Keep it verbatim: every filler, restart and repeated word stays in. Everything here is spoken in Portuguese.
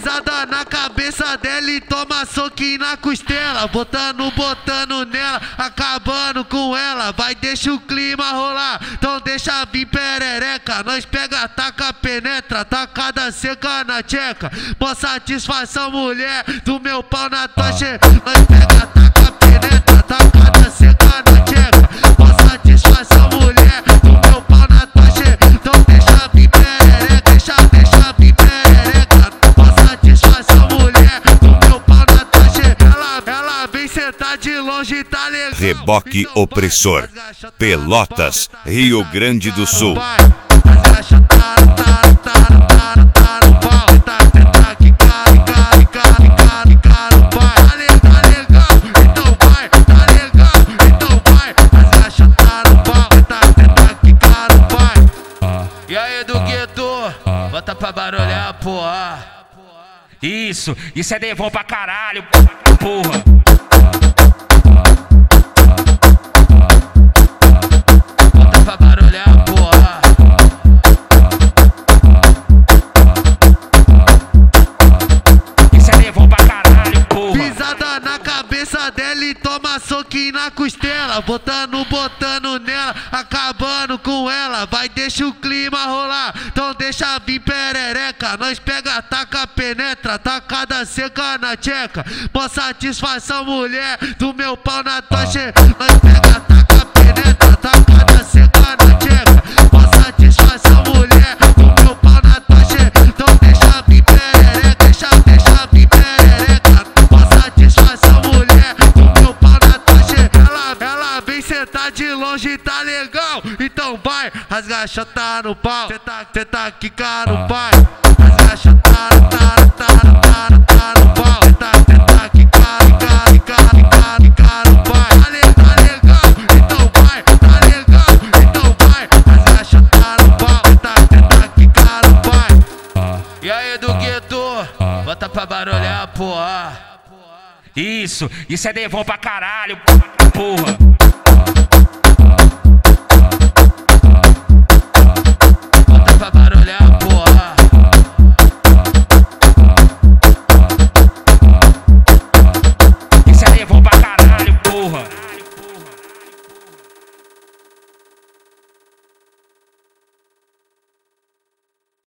Pisada na cabeça dela e toma soquinho na costela. Botando, botando nela, acabando com ela. Vai, deixa o clima rolar, então deixa vir perereca. Nós pega, taca, penetra, tacada seca na tcheca. Boa satisfação, mulher, do meu pau na tua xereca. Nós pega, taca, penetra, tacada seca na tcheca. Boa satisfação, mulher, do meu pau na tua xereca. Então deixa vir perereca, deixa, deixa vir perereca. Boa satisfação, mulher, do meu pau na tua xereca. Ela, ela vem sentar de longe, tá legal. Reboque Então Opressor, Pelotas, Rio Grande do Sul. E aí, do gueto, bota pra barulhar, porra. Isso, isso é devon pra caralho, porra. Bota pra barulhar, porra. Isso é devon pra caralho, porra. Pisada na cabeça dela e toma soquinho na costela. Botando, botando nela, acabando com ela. Vai, deixa o clima rolar, então deixa vir perereca. Nós pega, taca, penetra, tacada seca na tcheca. Boa satisfação, mulher, do meu pau na tua xereca. Nós pega, taca, penetra, tacada seca na tcheca. Boa satisfação, mulher, do meu pau na tua xereca. Então deixa vir perereca, deixa, deixa vir perereca. Boa satisfação, mulher, do meu pau na tua xereca. Ela, ela vem sentar de longe, tá legal. Então vai, rasga a chota no pau. Cê tá, cê tá quicar no pai. Rasga a chota, tá, tá, tá, tá no pau. Cê tá, cê tá quicar, quicar, quicar, quicar, quicar no pai. Tá, le, tá legal, então vai, tá legal, então vai. Rasga a chota no pau. Cê tá, cê tá quicar no pai. E aí, do gueto, bota pra barulhar, porra. Isso, isso é devon pra caralho, porra.